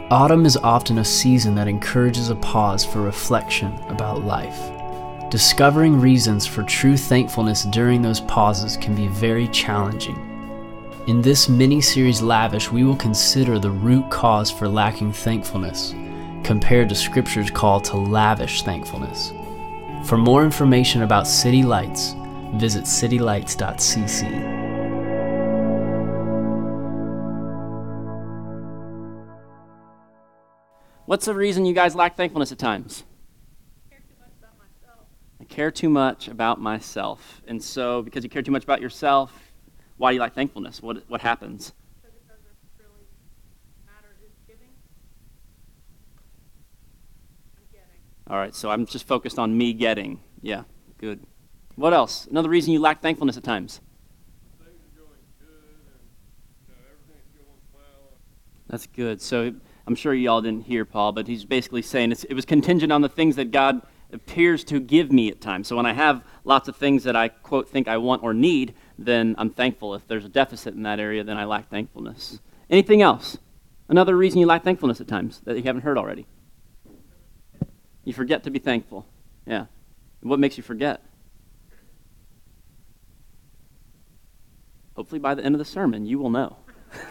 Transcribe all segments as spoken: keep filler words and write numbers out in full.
Autumn is often a season that encourages a pause for reflection about life. Discovering reasons for true thankfulness during those pauses can be very challenging. In this mini-series Lavish, we will consider the root cause for lacking thankfulness, compared to Scripture's call to lavish thankfulness. For more information about City Lights, visit city lights dot c c. What's the reason you guys lack thankfulness at times? I care too much about myself. I care too much about myself. And so, because you care too much about yourself, why do you lack thankfulness? What what happens? Because it doesn't really matter who's giving. I'm getting. All right, so I'm just focused on me getting. Yeah, good. What else? Another reason you lack thankfulness at times? Things are going good and you know, everything's going well. That's good. So I'm sure you all didn't hear Paul, but he's basically saying it's, it was contingent on the things that God appears to give me at times. So when I have lots of things that I, quote, think I want or need, then I'm thankful. If there's a deficit in that area, then I lack thankfulness. Anything else? Another reason you lack thankfulness at times that you haven't heard already? You forget to be thankful. Yeah. What makes you forget? Hopefully by the end of the sermon, you will know.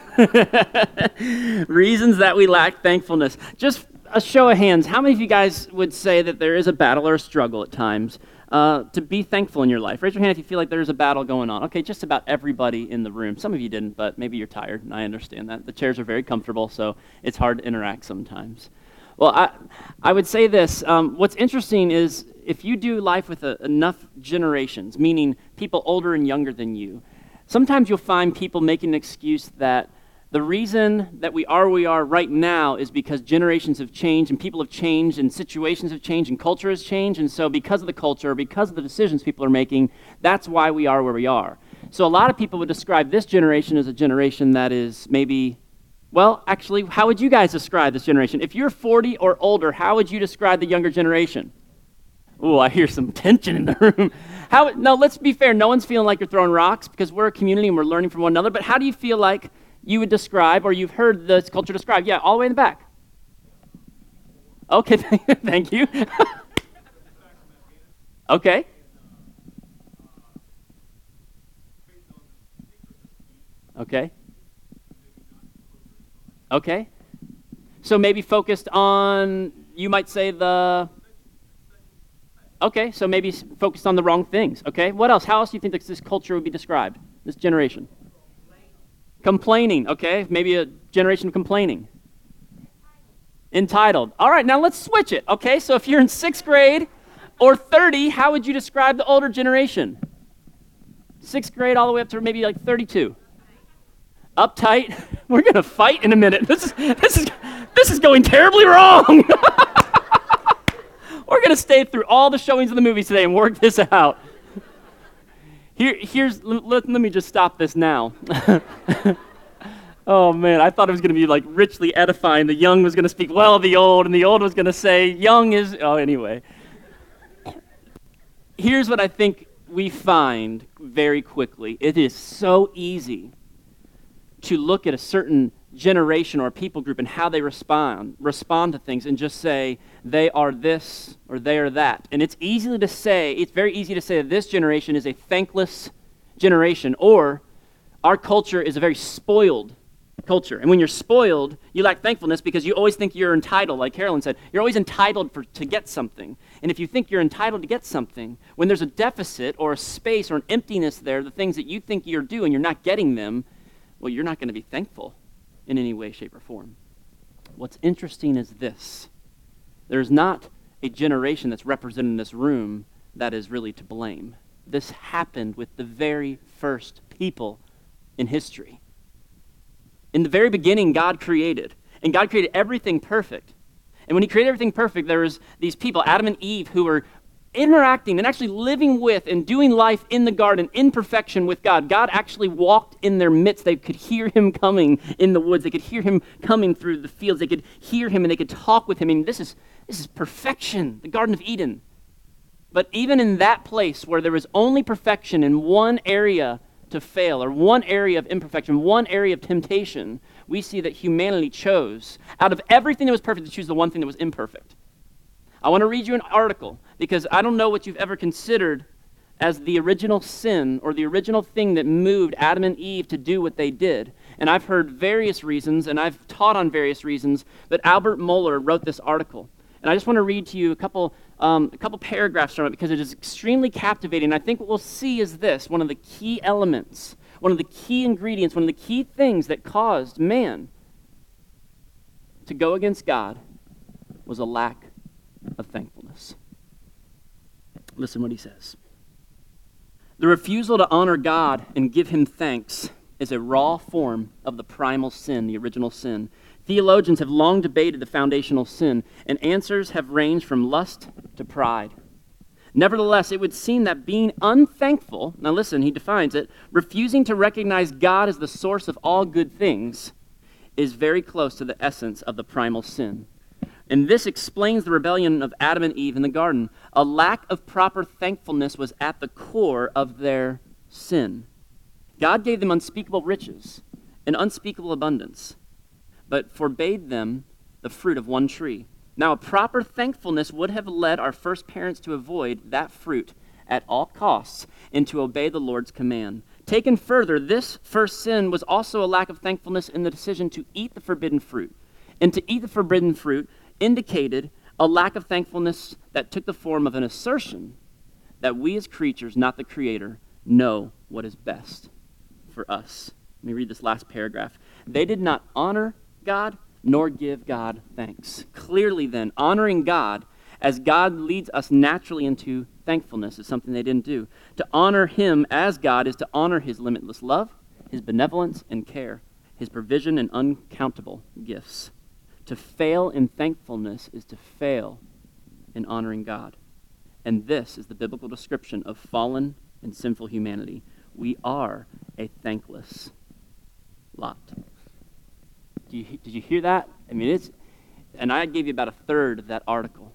Reasons that we lack thankfulness. Just a show of hands. How many of you guys would say that there is a battle or a struggle at times uh, to be thankful in your life? Raise your hand if you feel like there's a battle going on. Okay, just about everybody in the room. Some of you didn't, but maybe you're tired, and I understand that. The chairs are very comfortable, so it's hard to interact sometimes. Well, I, I would say this. Um, what's interesting is if you do life with a, enough generations, meaning people older and younger than you, sometimes you'll find people making an excuse that the reason that we are where we are right now is because generations have changed and people have changed and situations have changed and culture has changed. And so because of the culture, because of the decisions people are making, that's why we are where we are. So a lot of people would describe this generation as a generation that is maybe, well, actually, how would you guys describe this generation? If you're forty or older, how would you describe the younger generation? Ooh, I hear some tension in the room. How? No, let's be fair. No one's feeling like you're throwing rocks because we're a community and we're learning from one another. But how do you feel like you would describe, or you've heard this culture described? Yeah, all the way in the back. Okay, thank you. Okay. Okay. Okay. So maybe focused on, you might say the, okay, so maybe focused on the wrong things. Okay, what else? How else do you think that this culture would be described, this generation? Complaining, okay, maybe a generation of complaining. Entitled. All right, now let's switch it, okay? So if you're in sixth grade or thirty, how would you describe the older generation? Sixth grade all the way up to maybe like thirty-two. Uptight. We're going to fight in a minute. This is this is this is going terribly wrong. We're going to stay through all the showings of the movies today and work this out. Here, here's, let, let me just stop this now. Oh man, I thought it was going to be like richly edifying. The young was going to speak well of the old, and the old was going to say, young is, oh anyway. Here's what I think we find very quickly. It is so easy to look at a certain generation or people group and how they respond, respond to things and just say they are this or they are that. And it's easy to say, it's very easy to say that this generation is a thankless generation, or our culture is a very spoiled culture. And when you're spoiled, you lack thankfulness because you always think you're entitled, like Carolyn said. You're always entitled for, to get something. And if you think you're entitled to get something, when there's a deficit or a space or an emptiness there, the things that you think you're doing, you're not getting them, well, you're not going to be thankful in any way, shape, or form. What's interesting is this. There's not a generation that's represented in this room that is really to blame. This happened with the very first people in history. In the very beginning, God created, and God created everything perfect. And when he created everything perfect, there was these people, Adam and Eve, who were interacting and actually living with and doing life in the garden in perfection with God. God actually walked in their midst. They could hear him coming in the woods. They could hear him coming through the fields. They could hear him and they could talk with him. I mean, this is this is perfection, the Garden of Eden. But even in that place where there was only perfection in one area to fail, or one area of imperfection, one area of temptation, we see that humanity chose, out of everything that was perfect, to choose the one thing that was imperfect. I want to read you an article, because I don't know what you've ever considered as the original sin or the original thing that moved Adam and Eve to do what they did. And I've heard various reasons, and I've taught on various reasons, but Albert Mohler wrote this article. And I just want to read to you a couple, um, a couple paragraphs from it, because it is extremely captivating. I think what we'll see is this: one of the key elements, one of the key ingredients, one of the key things that caused man to go against God was a lack of thankfulness. Listen what he says. The refusal to honor God and give him thanks is a raw form of the primal sin, the original sin. Theologians have long debated the foundational sin, and answers have ranged from lust to pride. Nevertheless, it would seem that being unthankful, now listen, he defines it, refusing to recognize God as the source of all good things, is very close to the essence of the primal sin. And this explains the rebellion of Adam and Eve in the garden. A lack of proper thankfulness was at the core of their sin. God gave them unspeakable riches and unspeakable abundance, but forbade them the fruit of one tree. Now, a proper thankfulness would have led our first parents to avoid that fruit at all costs and to obey the Lord's command. Taken further, this first sin was also a lack of thankfulness in the decision to eat the forbidden fruit. And to eat the forbidden fruit indicated a lack of thankfulness that took the form of an assertion that we as creatures, not the Creator, know what is best for us. Let me read this last paragraph. They did not honor God nor give God thanks. Clearly then, honoring God as God leads us naturally into thankfulness is something they didn't do. To honor him as God is to honor his limitless love, his benevolence and care, his provision and uncountable gifts. To fail in thankfulness is to fail in honoring God. And this is the biblical description of fallen and sinful humanity. We are a thankless lot. Did you, did you hear that? I mean, it's, and I gave you about a third of that article.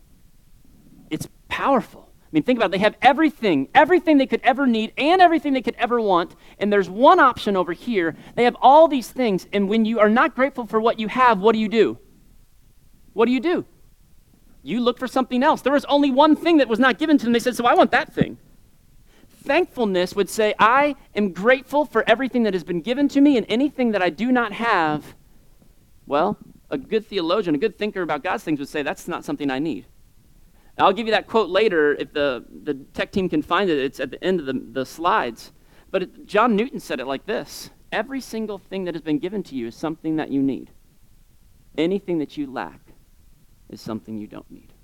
It's powerful. I mean, think about it. They have everything, everything they could ever need and everything they could ever want, and there's one option over here. They have all these things, and when you are not grateful for what you have, what do you do? What do you do? You look for something else. There was only one thing that was not given to them. They said, so I want that thing. Thankfulness would say, I am grateful for everything that has been given to me, and anything that I do not have, well, a good theologian, a good thinker about God's things would say, that's not something I need. I'll give you that quote later if the, the tech team can find it. It's at the end of the, the slides. But it, John Newton said it like this: every single thing that has been given to you is something that you need. Anything that you lack is something you don't need.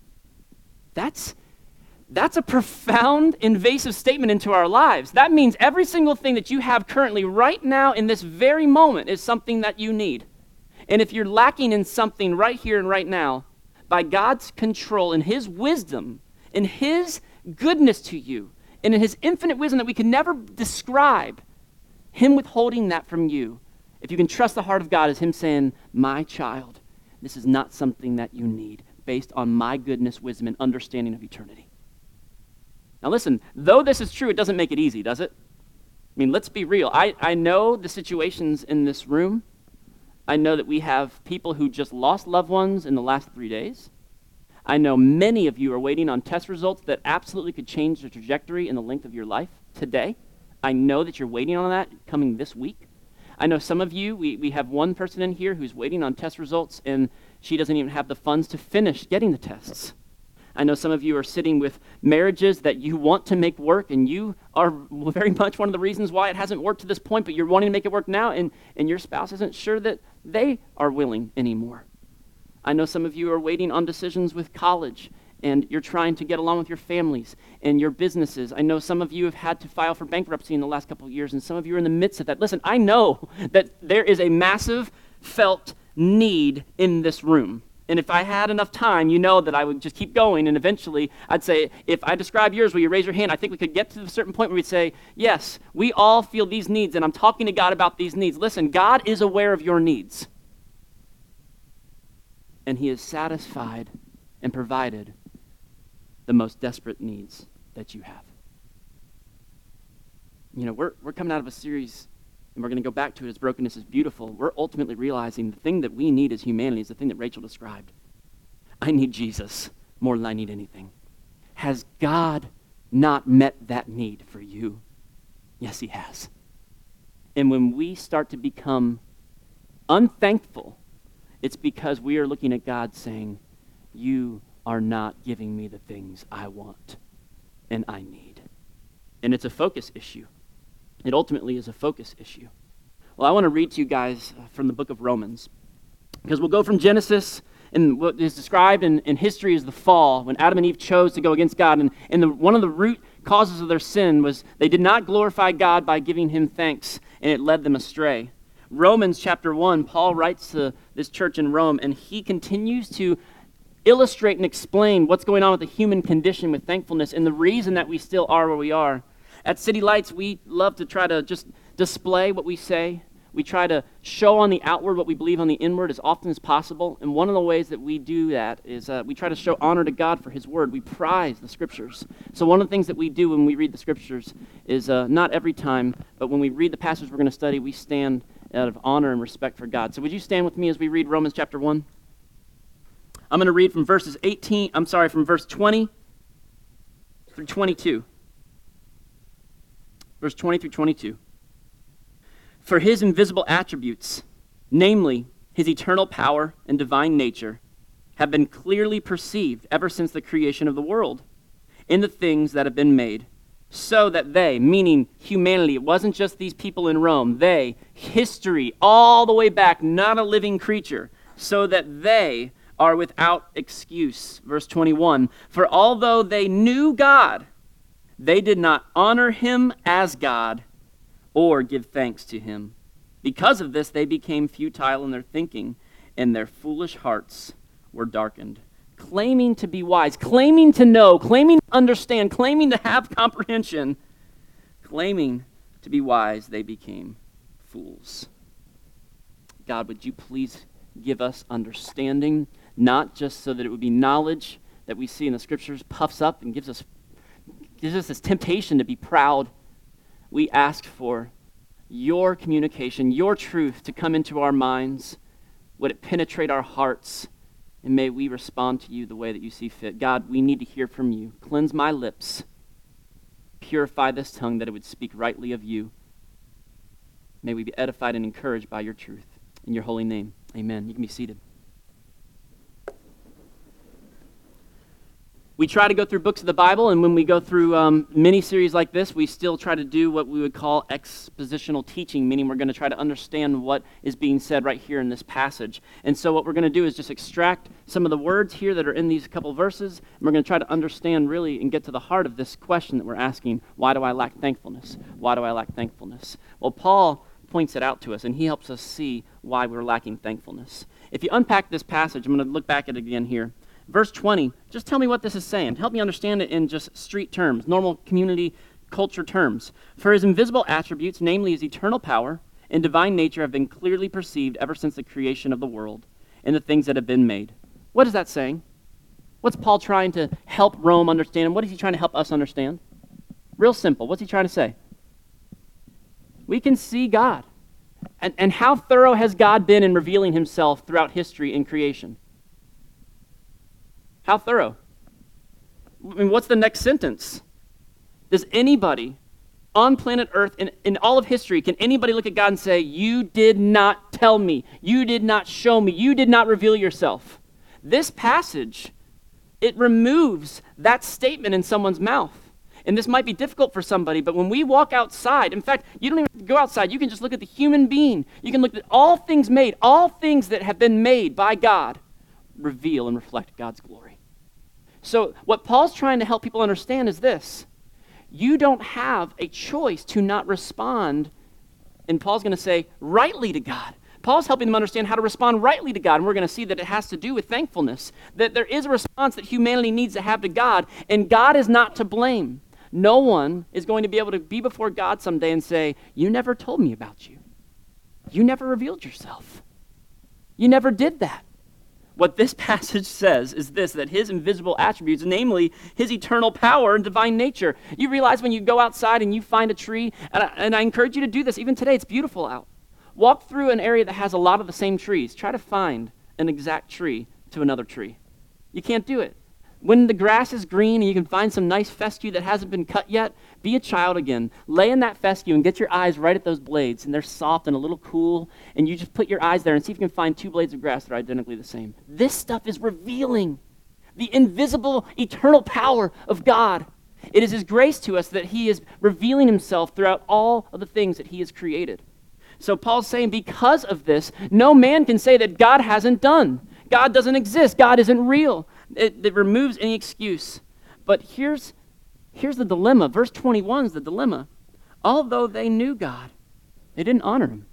That's, that's a profound, invasive statement into our lives. That means every single thing that you have currently right now in this very moment is something that you need. And if you're lacking in something right here and right now, by God's control and his wisdom and his goodness to you and in his infinite wisdom that we can never describe, him withholding that from you, if you can trust the heart of God as him saying, my child, this is not something that you need based on my goodness, wisdom, and understanding of eternity. Now listen, though this is true, it doesn't make it easy, does it? I mean, let's be real. I, I know the situations in this room. I know that we have people who just lost loved ones in the last three days. I know many of you are waiting on test results that absolutely could change the trajectory and the length of your life today. I know that you're waiting on that coming this week. I know some of you, we, we have one person in here who's waiting on test results, and she doesn't even have the funds to finish getting the tests. I know some of you are sitting with marriages that you want to make work, and you are very much one of the reasons why it hasn't worked to this point, but you're wanting to make it work now, and, and your spouse isn't sure that they are willing anymore. I know some of you are waiting on decisions with college, and you're trying to get along with your families and your businesses. I know some of you have had to file for bankruptcy in the last couple of years, and some of you are in the midst of that. Listen, I know that there is a massive felt need in this room. And if I had enough time, you know that I would just keep going, and eventually I'd say, if I describe yours, will you raise your hand? I think we could get to a certain point where we'd say, yes, we all feel these needs, and I'm talking to God about these needs. Listen, God is aware of your needs. And he has satisfied and provided the most desperate needs that you have. you know, we're, we're coming out of a series, and we're going to go back to it as brokenness is beautiful. We're ultimately realizing the thing that we need as humanity is the thing that Rachel described. I need Jesus more than I need anything. Has God not met that need for you? Yes, he has. And when we start to become unthankful, it's because we are looking at God saying, you are not giving me the things I want and I need. And it's a focus issue. It ultimately is a focus issue. Well, I want to read to you guys from the book of Romans, because we'll go from Genesis, and what is described in, in history as the fall, when Adam and Eve chose to go against God. And, and the, one of the root causes of their sin was they did not glorify God by giving him thanks, and it led them astray. Romans chapter one, Paul writes to this church in Rome, and he continues to illustrate and explain what's going on with the human condition with thankfulness and the reason that we still are where we are. At City Lights, we love to try to just display what we say. We try to show on the outward what we believe on the inward as often as possible. And one of the ways that we do that is uh, we try to show honor to God for his word. We prize the scriptures. So one of the things that we do when we read the scriptures is uh, not every time, but when we read the passage we're going to study, we stand out of honor and respect for God. So would you stand with me as we read Romans chapter one? I'm going to read from verses eighteen, I'm sorry, from verse twenty through twenty-two. Verse twenty through twenty-two. For his invisible attributes, namely his eternal power and divine nature, have been clearly perceived ever since the creation of the world in the things that have been made, so that they, meaning humanity, it wasn't just these people in Rome, they, history, all the way back, not a living creature, so that they are without excuse. Verse twenty-one, for although they knew God, they did not honor him as God or give thanks to him. Because of this, they became futile in their thinking, and their foolish hearts were darkened. Claiming to be wise, claiming to know, claiming to understand, claiming to have comprehension, claiming to be wise, they became fools. God, would you please give us understanding, not just so that it would be knowledge that we see in the scriptures puffs up and gives us gives us this temptation to be proud. We ask for your communication, your truth to come into our minds. Would it penetrate our hearts? And may we respond to you the way that you see fit. God, we need to hear from you. Cleanse my lips. Purify this tongue that it would speak rightly of you. May we be edified and encouraged by your truth. In your holy name, amen. You can be seated. We try to go through books of the Bible, and when we go through um, mini-series like this, we still try to do what we would call expositional teaching, meaning we're going to try to understand what is being said right here in this passage. And so what we're going to do is just extract some of the words here that are in these couple verses, and we're going to try to understand really and get to the heart of this question that we're asking, why do I lack thankfulness? Why do I lack thankfulness? Well, Paul points it out to us, and he helps us see why we're lacking thankfulness. If you unpack this passage, I'm going to look back at it again here. Verse twenty, just tell me what this is saying. Help me understand it in just street terms, normal community culture terms. For his invisible attributes, namely his eternal power and divine nature, have been clearly perceived ever since the creation of the world and the things that have been made. What is that saying? What's Paul trying to help Rome understand? And what is he trying to help us understand? Real simple. What's he trying to say? We can see God. And, and how thorough has God been in revealing himself throughout history and creation? How thorough? I mean, what's the next sentence? Does anybody on planet Earth, in, in all of history, can anybody look at God and say, you did not tell me, you did not show me, you did not reveal yourself? This passage, it removes that statement in someone's mouth. And this might be difficult for somebody, but when we walk outside, in fact, you don't even have to go outside. You can just look at the human being. You can look at all things made, all things that have been made by God, reveal and reflect God's glory. So what Paul's trying to help people understand is this. You don't have a choice to not respond, and Paul's going to say, rightly to God. Paul's helping them understand how to respond rightly to God, and we're going to see that it has to do with thankfulness, that there is a response that humanity needs to have to God, and God is not to blame. No one is going to be able to be before God someday and say, you never told me about you. You never revealed yourself. You never did that. What this passage says is this, that his invisible attributes, namely his eternal power and divine nature. You realize when you go outside and you find a tree, and I, and I encourage you to do this, even today, it's beautiful out. Walk through an area that has a lot of the same trees. Try to find an exact tree to another tree. You can't do it. When the grass is green and you can find some nice fescue that hasn't been cut yet, be a child again. Lay in that fescue and get your eyes right at those blades, and they're soft and a little cool, and you just put your eyes there and see if you can find two blades of grass that are identically the same. This stuff is revealing the invisible, eternal power of God. It is his grace to us that he is revealing himself throughout all of the things that he has created. So Paul's saying because of this, no man can say that God hasn't done. God doesn't exist. God isn't real. It, it removes any excuse. But here's, here's the dilemma. Verse twenty-one is the dilemma. Although they knew God, they didn't honor him.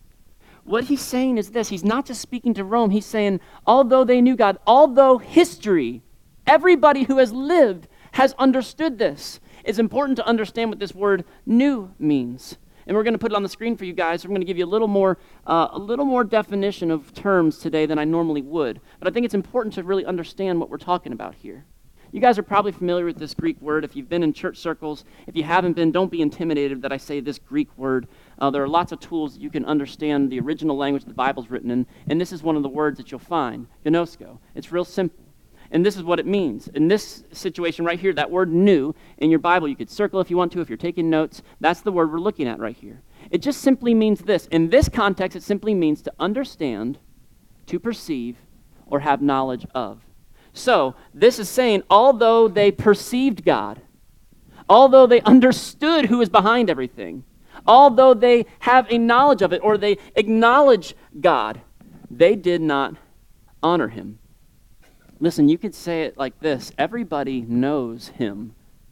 What he's saying is this. He's not just speaking to Rome. He's saying, although they knew God, although history, everybody who has lived has understood this. It's important to understand what this word knew means. And we're going to put it on the screen for you guys. I'm going to give you a little more uh, a little more definition of terms today than I normally would. But I think it's important to really understand what we're talking about here. You guys are probably familiar with this Greek word. If you've been in church circles, if you haven't been, don't be intimidated that I say this Greek word. Uh, there are lots of tools that you can understand the original language the Bible's written in, and this is one of the words that you'll find, gnosko. It's real simple. And this is what it means. In this situation right here, that word "new" in your Bible, you could circle if you want to, if you're taking notes. That's the word we're looking at right here. It just simply means this. In this context, it simply means to understand, to perceive, or have knowledge of. So, this is saying, although they perceived God, although they understood who is behind everything, although they have a knowledge of it, or they acknowledge God, they did not honor him. Listen, you could say it like this. Everybody knows him,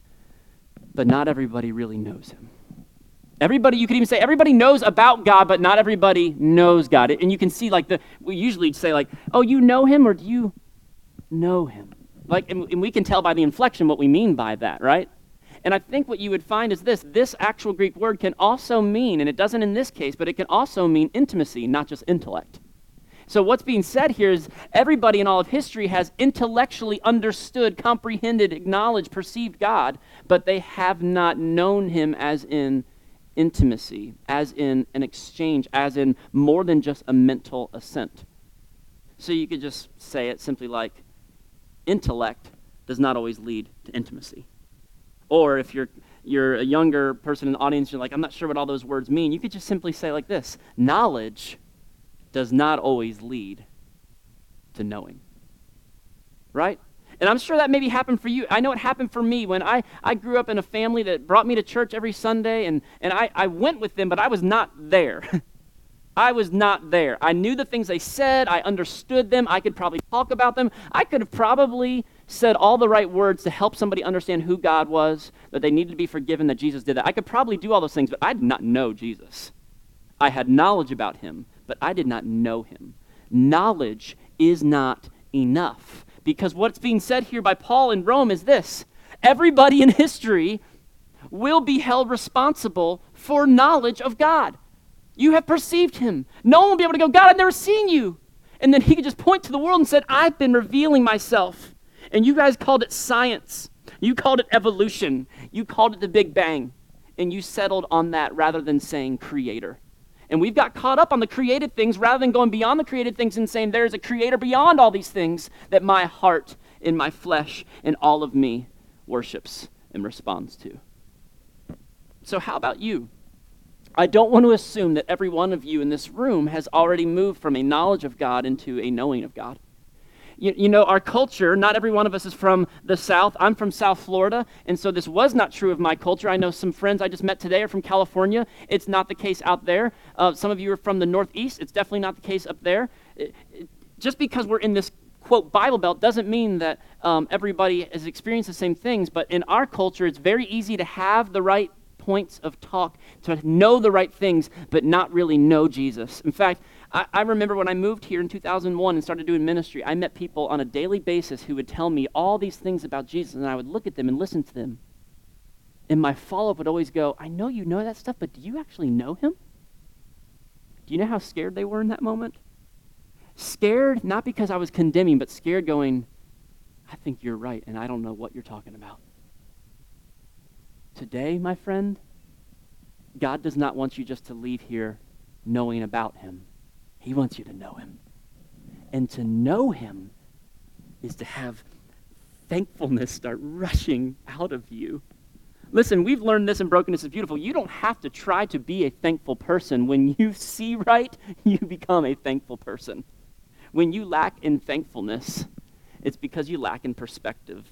but not everybody really knows him. Everybody, you could even say, everybody knows about God, but not everybody knows God. And you can see, like, the we usually say, like, oh, you know him, or do you know him? Like, and, and we can tell by the inflection what we mean by that, right? And I think what you would find is this. This actual Greek word can also mean, and it doesn't in this case, but it can also mean intimacy, not just intellect. So what's being said here is everybody in all of history has intellectually understood, comprehended, acknowledged, perceived God, but they have not known him as in intimacy, as in an exchange, as in more than just a mental assent. So you could just say it simply like, intellect does not always lead to intimacy. Or if you're you're a younger person in the audience, you're like, I'm not sure what all those words mean, you could just simply say like this, knowledge does not always lead to knowing. Right? And I'm sure that maybe happened for you. I know it happened for me when I, I grew up in a family that brought me to church every Sunday, and, and I, I went with them, but I was not there. I was not there. I knew the things they said. I understood them. I could probably talk about them. I could have probably said all the right words to help somebody understand who God was, that they needed to be forgiven, that Jesus did that. I could probably do all those things, but I did not know Jesus. I had knowledge about him, but I did not know him. Knowledge is not enough. Because what's being said here by Paul in Rome is this. Everybody in history will be held responsible for knowledge of God. You have perceived him. No one will be able to go, God, I've never seen you. And then he could just point to the world and said, I've been revealing myself. And you guys called it science. You called it evolution. You called it the Big Bang. And you settled on that rather than saying creator. And we've got caught up on the created things rather than going beyond the created things and saying there is a creator beyond all these things that my heart and my flesh and all of me worships and responds to. So how about you? I don't want to assume that every one of you in this room has already moved from a knowledge of God into a knowing of God. You, you know, our culture, not every one of us is from the South. I'm from South Florida, and so this was not true of my culture. I know some friends I just met today are from California. It's not the case out there. Uh, some of you are from the Northeast. It's definitely not the case up there. It, it, just because we're in this, quote, Bible Belt doesn't mean that um, everybody has experienced the same things, but in our culture, it's very easy to have the right points of talk, to know the right things, but not really know Jesus. In fact, I, I remember when I moved here in two thousand one and started doing ministry, I met people on a daily basis who would tell me all these things about Jesus, and I would look at them and listen to them. And my follow-up would always go, I know you know that stuff, but do you actually know him? Do you know how scared they were in that moment? Scared, not because I was condemning, but scared going, I think you're right, and I don't know what you're talking about. Today, my friend, God does not want you just to leave here knowing about him. He wants you to know him. And to know him is to have thankfulness start rushing out of you. Listen, we've learned this in Brokenness is Beautiful. You don't have to try to be a thankful person. When you see right, you become a thankful person. When you lack in thankfulness, it's because you lack in perspective.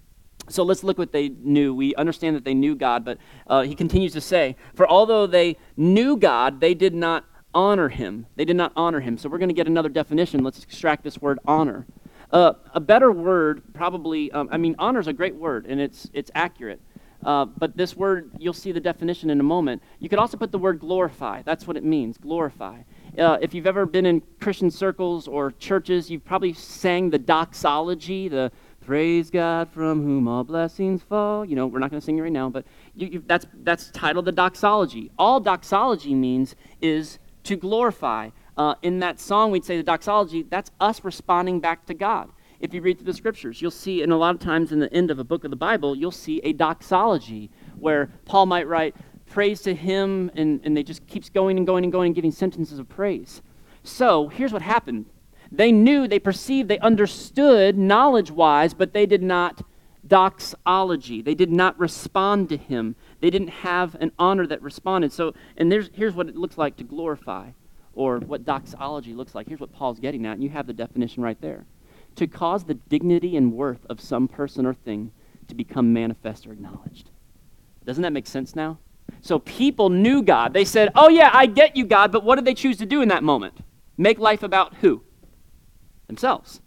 So let's look what they knew. We understand that they knew God, but uh, he continues to say, for although they knew God, they did not honor him. They did not honor him. So we're going to get another definition. Let's extract this word honor. Uh, a better word probably, um, I mean, honor is a great word, and it's it's accurate. Uh, but this word, you'll see the definition in a moment. You could also put the word glorify. That's what it means, glorify. Uh, if you've ever been in Christian circles or churches, you've probably sang the doxology, the praise God from whom all blessings fall. You know, we're not going to sing it right now, but you, you, that's that's titled the doxology. All doxology means is to glorify. Uh, in that song, we'd say the doxology, that's us responding back to God. If you read through the scriptures, you'll see, and a lot of times in the end of a book of the Bible, you'll see a doxology where Paul might write praise to him, and, and they just keeps going and going and going and giving sentences of praise. So here's what happened. They knew, they perceived, they understood knowledge-wise, but they did not doxology. They did not respond to him. They didn't have an honor that responded. So, and there's here's what it looks like to glorify, or what doxology looks like. Here's what Paul's getting at, and you have the definition right there. To cause the dignity and worth of some person or thing to become manifest or acknowledged. Doesn't that make sense now? So people knew God. They said, oh yeah, I get you, God, but what did they choose to do in that moment? Make life about who? Themselves.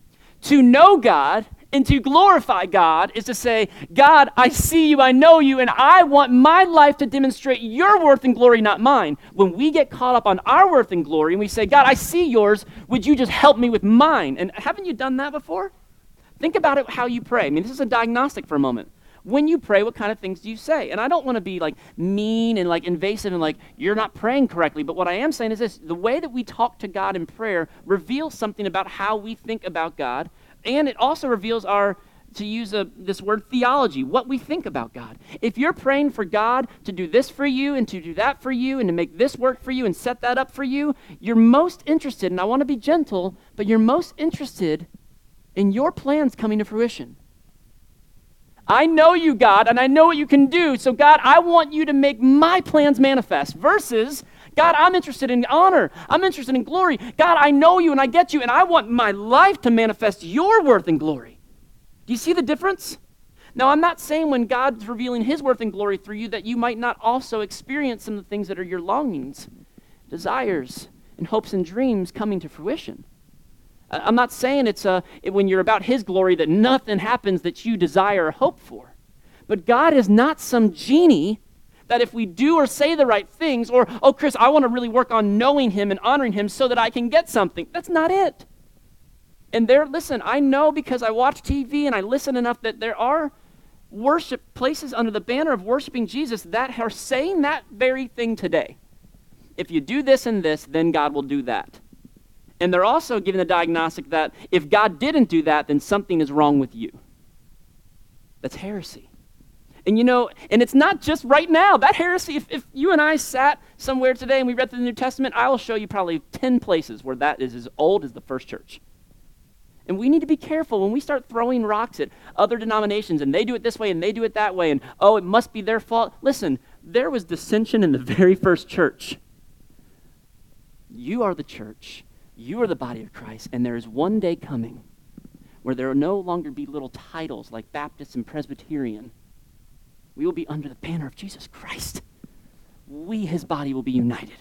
To know God and to glorify God is to say, God, I see you, I know you, and I want my life to demonstrate your worth and glory, not mine. When we get caught up on our worth and glory and we say, God, I see yours, would you just help me with mine? And haven't you done that before? Think about it, how you pray. I mean, this is a diagnostic for a moment. When you pray, what kind of things do you say? And I don't want to be like mean and like invasive and like you're not praying correctly, but what I am saying is this: the way that we talk to God in prayer reveals something about how we think about God, and it also reveals our, to use a, this word, theology, what we think about God. If you're praying for God to do this for you and to do that for you and to make this work for you and set that up for you, you're most interested, and I want to be gentle, but you're most interested in your plans coming to fruition. I know you, God, and I know what you can do. So, God, I want you to make my plans manifest. Versus, God, I'm interested in honor. I'm interested in glory. God, I know you and I get you, and I want my life to manifest your worth and glory. Do you see the difference? Now, I'm not saying when God's revealing his worth and glory through you that you might not also experience some of the things that are your longings, desires, and hopes and dreams coming to fruition. I'm not saying it's uh, when you're about his glory that nothing happens that you desire or hope for. But God is not some genie that if we do or say the right things, or, oh, Chris, I want to really work on knowing him and honoring him so that I can get something. That's not it. And there, listen, I know because I watch T V and I listen enough that there are worship places under the banner of worshiping Jesus that are saying that very thing today. If you do this and this, then God will do that. And they're also giving the diagnostic that if God didn't do that, then something is wrong with you. That's heresy. And you know, and it's not just right now. That heresy, if, if you and I sat somewhere today and we read through the New Testament, I will show you probably ten places where that is as old as the first church. And we need to be careful when we start throwing rocks at other denominations and they do it this way and they do it that way and, oh, it must be their fault. Listen, there was dissension in the very first church. You are the church. You are the body of Christ, and there is one day coming where there will no longer be little titles like Baptist and Presbyterian. We will be under the banner of Jesus Christ. We, his body, will be united.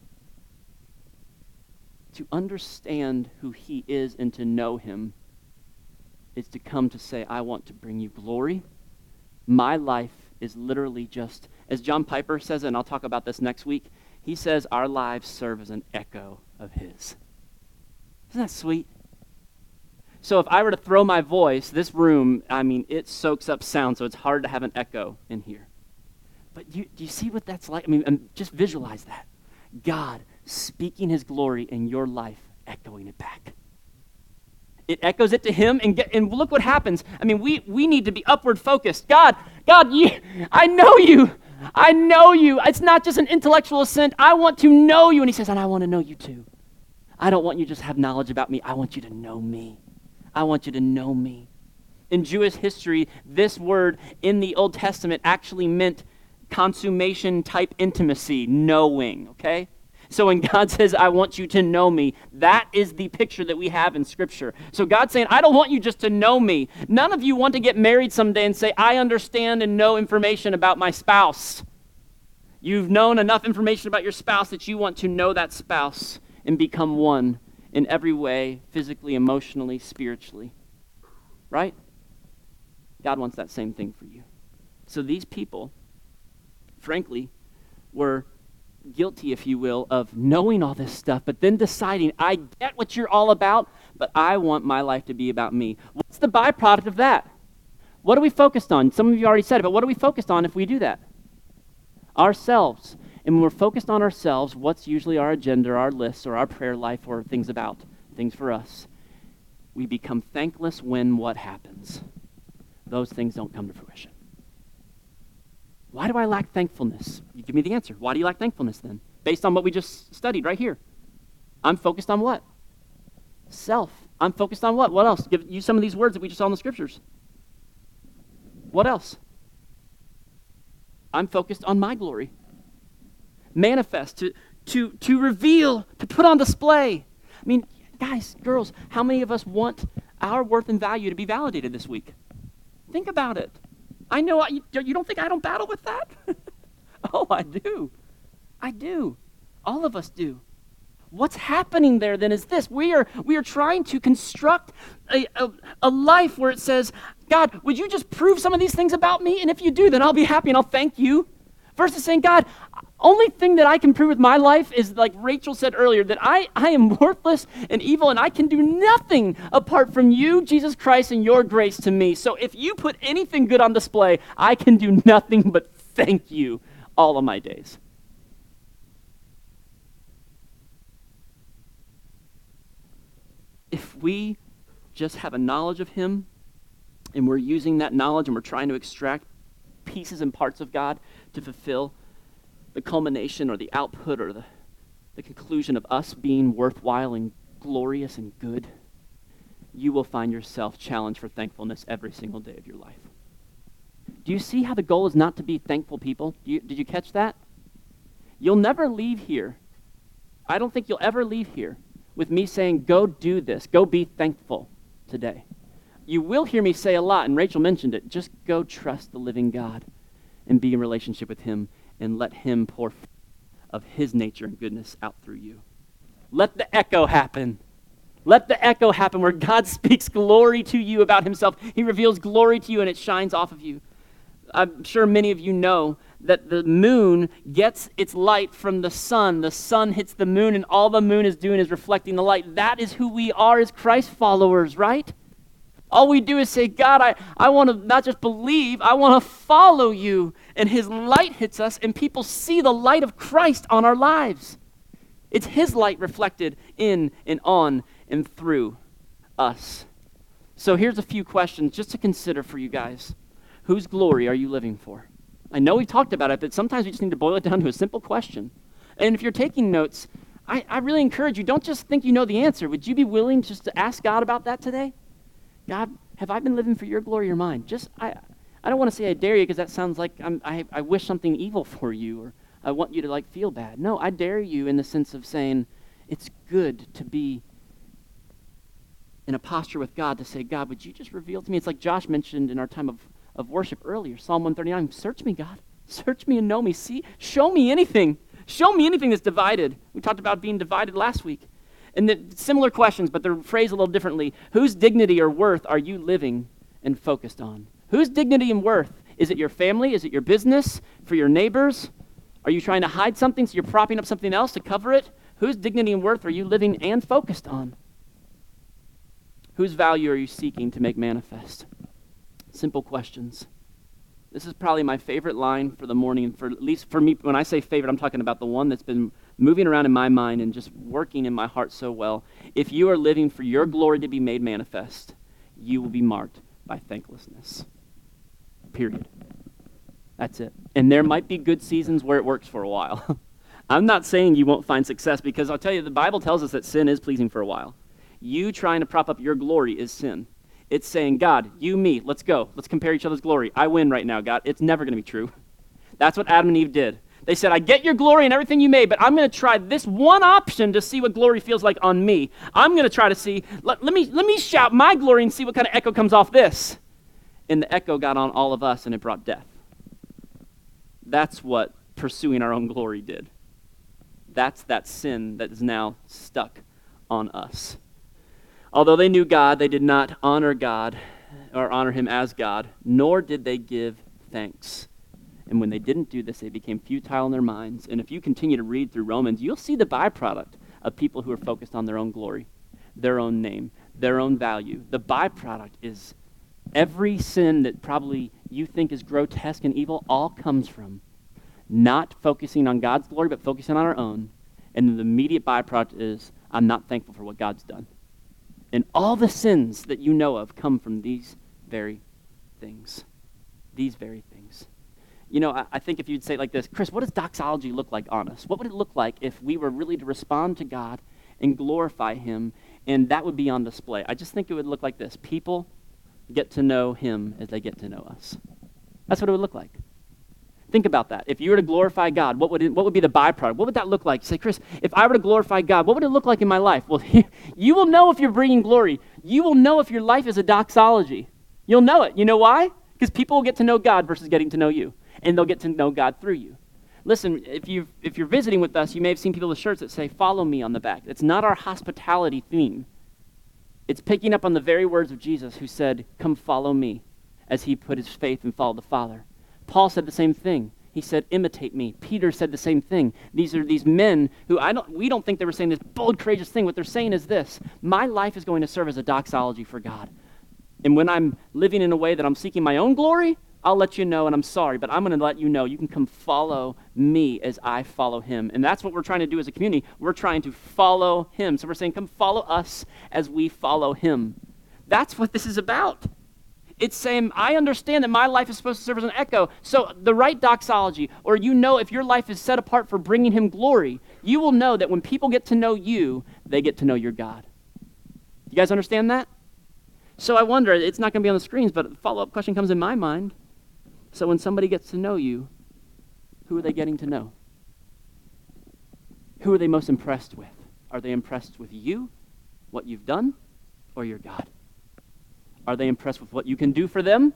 To understand who he is and to know him is to come to say, I want to bring you glory. My life is literally just, as John Piper says, and I'll talk about this next week, he says our lives serve as an echo of his. Isn't that sweet? So if I were to throw my voice, this room, I mean, it soaks up sound, so it's hard to have an echo in here. But you, do you see what that's like? I mean, um, just visualize that. God speaking his glory in your life echoing it back. It echoes it to him, and get, and look what happens. I mean, we, we need to be upward focused. God, God, you, I know you. I know you. It's not just an intellectual assent. I want to know you. And he says, and I want to know you too. I don't want you to just have knowledge about me. I want you to know me. I want you to know me. In Jewish history, this word in the Old Testament actually meant consummation type intimacy, knowing, okay? So when God says, I want you to know me, that is the picture that we have in Scripture. So God's saying, I don't want you just to know me. None of you want to get married someday and say, I understand and know information about my spouse. You've known enough information about your spouse that you want to know that spouse and become one in every way, physically, emotionally, spiritually. Right? God wants that same thing for you. So these people, frankly, were guilty, if you will, of knowing all this stuff, but then deciding, I get what you're all about, but I want my life to be about me. What's the byproduct of that? What are we focused on? Some of you already said it, but what are we focused on if we do that? Ourselves. And when we're focused on ourselves, what's usually our agenda, our lists, or our prayer life, or things about, things for us? We become thankless when what happens? Those things don't come to fruition. Why do I lack thankfulness? You give me the answer. Why do you lack thankfulness then? Based on what we just studied right here. I'm focused on what? Self. I'm focused on what? What else? Give you some of these words that we just saw in the scriptures. What else? I'm focused on my glory. Manifest, to, to, to reveal, to put on display. I mean, guys, girls, how many of us want our worth and value to be validated this week? Think about it. I know, I, you, you don't think I don't battle with that? Oh, I do. I do. All of us do. What's happening there then is this. We are we are trying to construct a, a, a life where it says, God, would you just prove some of these things about me? And if you do, then I'll be happy and I'll thank you. Versus saying, God, only thing that I can prove with my life is, like Rachel said earlier, that I, I am worthless and evil and I can do nothing apart from you, Jesus Christ, and your grace to me. So if you put anything good on display, I can do nothing but thank you all of my days. If we just have a knowledge of him and we're using that knowledge and we're trying to extract pieces and parts of God to fulfill the culmination or the output or the, the conclusion of us being worthwhile and glorious and good, you will find yourself challenged for thankfulness every single day of your life. Do you see how the goal is not to be thankful people? Do you, did you catch that? You'll never leave here. I don't think you'll ever leave here with me saying, go do this, go be thankful today. You will hear me say a lot, and Rachel mentioned it, just go trust the living God and be in relationship with him and let him pour of his nature and goodness out through you. Let the echo happen. Let the echo happen where God speaks glory to you about himself. He reveals glory to you and it shines off of you. I'm sure many of you know that the moon gets its light from the sun. The sun hits the moon and all the moon is doing is reflecting the light. That is who we are as Christ followers, right? All we do is say, God, I, I want to not just believe, I want to follow you. And his light hits us, and people see the light of Christ on our lives. It's his light reflected in and on and through us. So here's a few questions just to consider for you guys. Whose glory are you living for? I know we've talked about it, but sometimes we just need to boil it down to a simple question. And if you're taking notes, I, I really encourage you, don't just think you know the answer. Would you be willing just to ask God about that today? God, have I been living for your glory or mine? Just, I I don't want to say I dare you because that sounds like I'm, I, I wish something evil for you or I want you to like feel bad. No, I dare you in the sense of saying it's good to be in a posture with God to say, God, would you just reveal to me? It's like Josh mentioned in our time of, of worship earlier, Psalm one thirty-nine, search me, God. Search me and know me. See, show me anything. Show me anything that's divided. We talked about being divided last week. And the, similar questions, but they're phrased a little differently. Whose dignity or worth are you living and focused on? Whose dignity and worth? Is it your family? Is it your business? For your neighbors? Are you trying to hide something so you're propping up something else to cover it? Whose dignity and worth are you living and focused on? Whose value are you seeking to make manifest? Simple questions. This is probably my favorite line for the morning, and for at least for me, when I say favorite, I'm talking about the one that's been moving around in my mind and just working in my heart so well. If you are living for your glory to be made manifest, you will be marked by thanklessness. Period. That's it. And there might be good seasons where it works for a while. I'm not saying you won't find success, because I'll tell you, the Bible tells us that sin is pleasing for a while. You trying to prop up your glory is sin. It's saying, God, you, me, let's go. Let's compare each other's glory. I win right now, God. It's never going to be true. That's what Adam and Eve did. They said, I get your glory and everything you made, but I'm going to try this one option to see what glory feels like on me. I'm going to try to see, let, let me let me shout my glory and see what kind of echo comes off this. And the echo got on all of us, and it brought death. That's what pursuing our own glory did. That's that sin that is now stuck on us. Although they knew God, they did not honor God or honor him as God, nor did they give thanks. And when they didn't do this, they became futile in their minds. And if you continue to read through Romans, you'll see the byproduct of people who are focused on their own glory, their own name, their own value. The byproduct is every sin that probably you think is grotesque and evil all comes from not focusing on God's glory, but focusing on our own. And the immediate byproduct is, I'm not thankful for what God's done. And all the sins that you know of come from these very things. These very things. You know, I, I think if you'd say it like this, Chris, what does doxology look like on us? What would it look like if we were really to respond to God and glorify him, and that would be on display? I just think it would look like this. People get to know him as they get to know us. That's what it would look like. Think about that. If you were to glorify God, what would it, what would be the byproduct? What would that look like? Say, Chris, if I were to glorify God, what would it look like in my life? Well, you will know if you're bringing glory. You will know if your life is a doxology. You'll know it. You know why? Because people will get to know God versus getting to know you. And they'll get to know God through you. Listen, if, you if you're visiting with us, you may have seen people with shirts that say, follow me on the back. It's not our hospitality theme. It's picking up on the very words of Jesus, who said, come follow me, as he put his faith and followed the Father. Paul said the same thing. He said, imitate me. Peter said the same thing. These are these men who I don't. we don't think they were saying this bold, courageous thing. What they're saying is this: my life is going to serve as a doxology for God. And when I'm living in a way that I'm seeking my own glory, I'll let you know, and I'm sorry, but I'm going to let you know you can come follow me as I follow him. And that's what we're trying to do as a community. We're trying to follow him. So we're saying, come follow us as we follow him. That's what this is about. It's saying, I understand that my life is supposed to serve as an echo. So the right doxology, or you know if your life is set apart for bringing him glory, you will know that when people get to know you, they get to know your God. You guys understand that? So I wonder, it's not going to be on the screens, but a follow-up question comes in my mind. So when somebody gets to know you, who are they getting to know? Who are they most impressed with? Are they impressed with you, what you've done, or your God? Are they impressed with what you can do for them,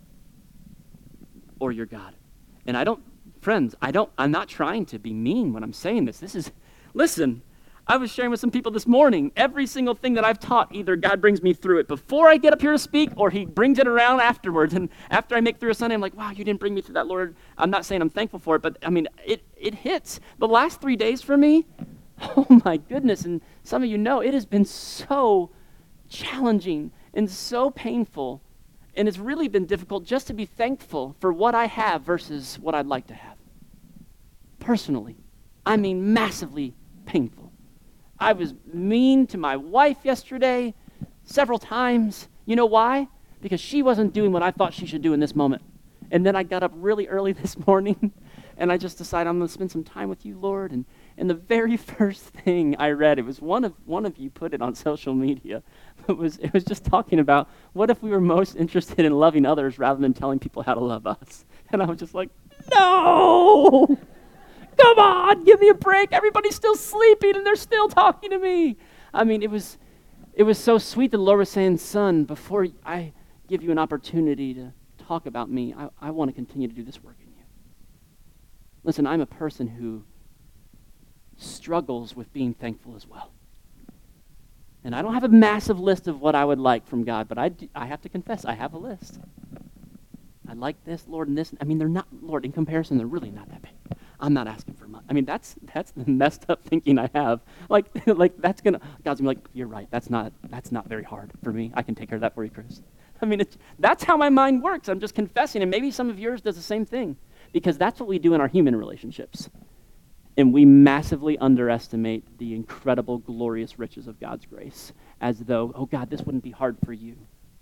or your God? And I don't, friends, I don't, I'm not trying to be mean when I'm saying this. This is, listen, I was sharing with some people this morning, every single thing that I've taught, either God brings me through it before I get up here to speak, or he brings it around afterwards. And after I make through a Sunday, I'm like, wow, you didn't bring me through that, Lord. I'm not saying I'm thankful for it, but I mean, it, it hits. The last three days for me, oh my goodness, and some of you know, it has been so challenging and so painful, and it's really been difficult just to be thankful for what I have versus what I'd like to have. Personally, I mean massively painful. I was mean to my wife yesterday several times. You know why? Because she wasn't doing what I thought she should do in this moment. And then I got up really early this morning, and I just decided I'm going to spend some time with you, Lord. And, and the very first thing I read, it was one of one of you put it on social media. It was it was just talking about what if we were most interested in loving others rather than telling people how to love us. And I was just like, no! Come on, give me a break. Everybody's still sleeping and they're still talking to me. I mean, it was it was so sweet that the Lord was saying, son, before I give you an opportunity to talk about me, I, I want to continue to do this work in you. Listen, I'm a person who struggles with being thankful as well. And I don't have a massive list of what I would like from God, but I, do, I have to confess, I have a list. I like this, Lord, and this. I mean, they're not, Lord, in comparison, they're really not that big. I'm not asking for much. I mean, that's that's the messed up thinking I have. Like, like that's gonna, God's gonna be like, you're right. That's not that's not very hard for me. I can take care of that for you, Chris. I mean, it's, that's how my mind works. I'm just confessing, and maybe some of yours does the same thing, because that's what we do in our human relationships. And we massively underestimate the incredible, glorious riches of God's grace, as though, oh God, this wouldn't be hard for you.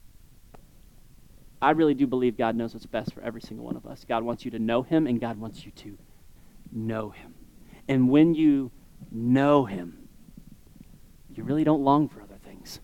I really do believe God knows what's best for every single one of us. God wants you to know him, and God wants you to know him. And when you know him, you really don't long for other things.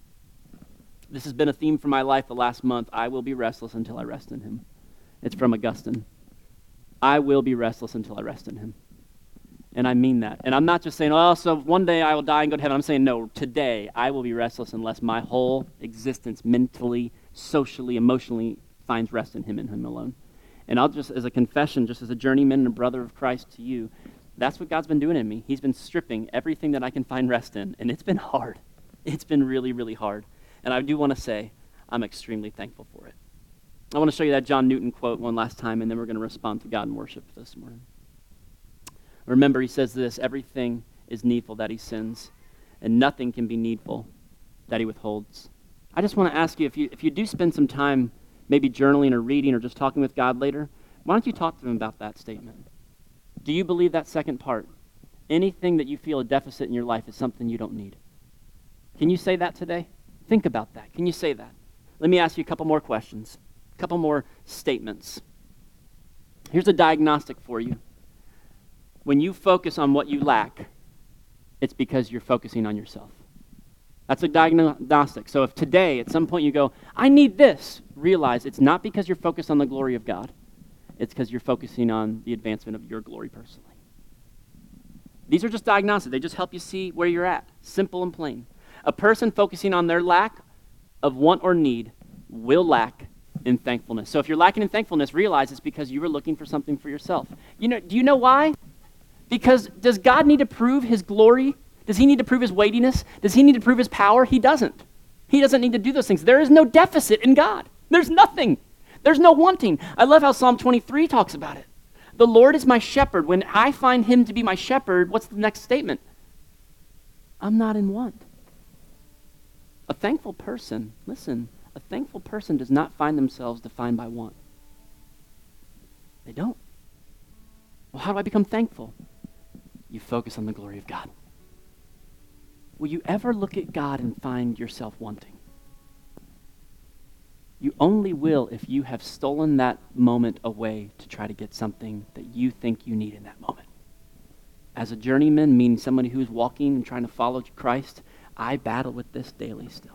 This has been a theme for my life the last month. I will be restless until I rest in him. It's from Augustine. I will be restless until I rest in him. And I mean that. And I'm not just saying, oh, so one day I will die and go to heaven. I'm saying, no, today I will be restless unless my whole existence mentally, socially, emotionally finds rest in him and him alone. And I'll just, as a confession, just as a journeyman and a brother of Christ to you, that's what God's been doing in me. He's been stripping everything that I can find rest in. And it's been hard. It's been really, really hard. And I do want to say, I'm extremely thankful for it. I want to show you that John Newton quote one last time, and then we're going to respond to God in worship this morning. Remember, he says this, everything is needful that he sends, and nothing can be needful that he withholds. I just want to ask you, if you if you do spend some time maybe journaling or reading or just talking with God later, why don't you talk to him about that statement? Do you believe that second part? Anything that you feel a deficit in your life is something you don't need. Can you say that today? Think about that. Can you say that? Let me ask you a couple more questions, a couple more statements. Here's a diagnostic for you. When you focus on what you lack, it's because you're focusing on yourself. That's a diagnostic. So if today, at some point you go, I need this, realize it's not because you're focused on the glory of God. It's because you're focusing on the advancement of your glory personally. These are just diagnostics. They just help you see where you're at. Simple and plain. A person focusing on their lack of want or need will lack in thankfulness. So if you're lacking in thankfulness, realize it's because you were looking for something for yourself. You know, do you know why? Because does God need to prove his glory? Does he need to prove his weightiness? Does he need to prove his power? He doesn't. He doesn't need to do those things. There is no deficit in God. There's nothing. There's no wanting. I love how Psalm twenty-three talks about it. The Lord is my shepherd. When I find him to be my shepherd, what's the next statement? I'm not in want. A thankful person, listen, a thankful person does not find themselves defined by want. They don't. Well, how do I become thankful? You focus on the glory of God. Will you ever look at God and find yourself wanting? You only will if you have stolen that moment away to try to get something that you think you need in that moment. As a journeyman, meaning somebody who's walking and trying to follow Christ, I battle with this daily still.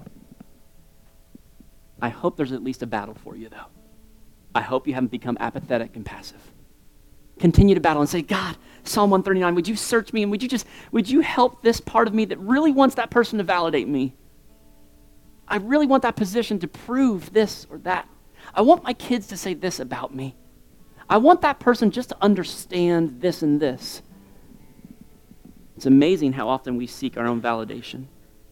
I hope there's at least a battle for you, though. I hope you haven't become apathetic and passive. Continue to battle and say, God, Psalm one thirty-nine, would you search me and would you just, would you help this part of me that really wants that person to validate me? I really want that position to prove this or that. I want my kids to say this about me. I want that person just to understand this and this. It's amazing how often we seek our own validation.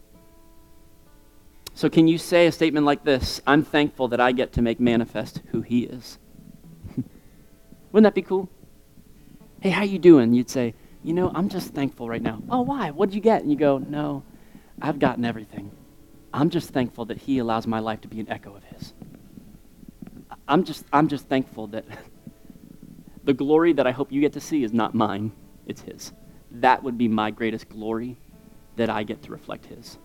So can you say a statement like this? I'm thankful that I get to make manifest who he is. Wouldn't that be cool? Hey, how you doing? You'd say, you know, I'm just thankful right now. Oh, why? What did you get? And you go, no, I've gotten everything. I'm just thankful that he allows my life to be an echo of his. I'm just, I'm just thankful that the glory that I hope you get to see is not mine, it's his. That would be my greatest glory, that I get to reflect his.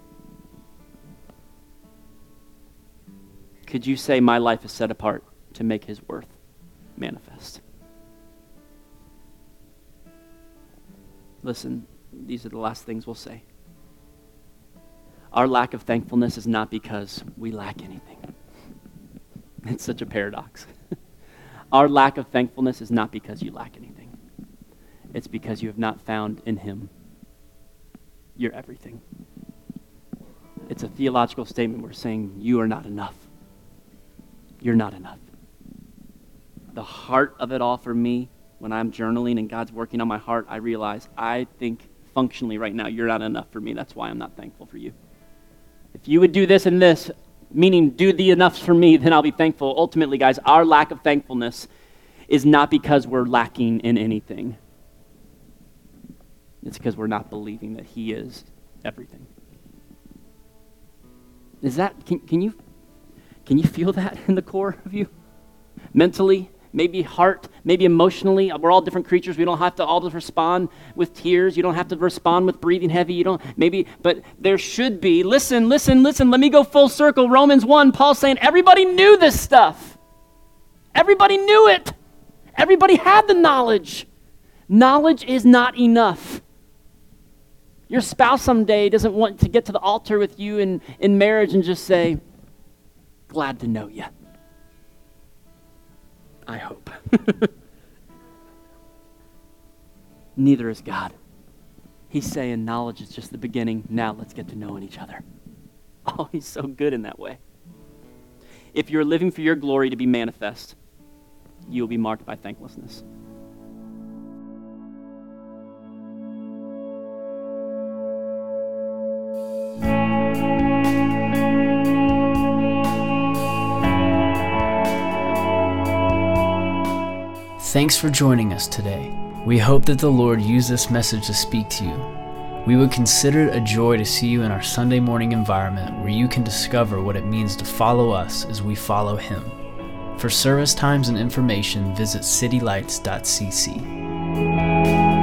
Could you say my life is set apart to make his worth manifest? Listen, these are the last things we'll say. Our lack of thankfulness is not because we lack anything. It's such a paradox. Our lack of thankfulness is not because you lack anything. It's because you have not found in him your everything. It's a theological statement. We're saying you are not enough. You're not enough. The heart of it all for me, when I'm journaling and God's working on my heart, I realize I think functionally right now you're not enough for me. That's why I'm not thankful for you. If you would do this and this, meaning do the enough for me, then I'll be thankful. Ultimately, guys, our lack of thankfulness is not because we're lacking in anything. It's because we're not believing that he is everything. Is that, can, can you, can you feel that in the core of you? Mentally, maybe heart, maybe emotionally. We're all different creatures. We don't have to all respond with tears. You don't have to respond with breathing heavy. You don't, maybe, but there should be, listen, listen, listen, let me go full circle. Romans one, Paul's saying everybody knew this stuff. Everybody knew it. Everybody had the knowledge. Knowledge is not enough. Your spouse someday doesn't want to get to the altar with you in, in marriage and just say, glad to know you. I hope. Neither is God. He's saying knowledge is just the beginning. Now let's get to knowing each other. Oh, he's so good in that way. If you're living for your glory to be manifest, you will be marked by thanklessness. Thanks for joining us today. We hope that the Lord used this message to speak to you. We would consider it a joy to see you in our Sunday morning environment where you can discover what it means to follow us as we follow Him. For service times and information, visit city lights dot c c.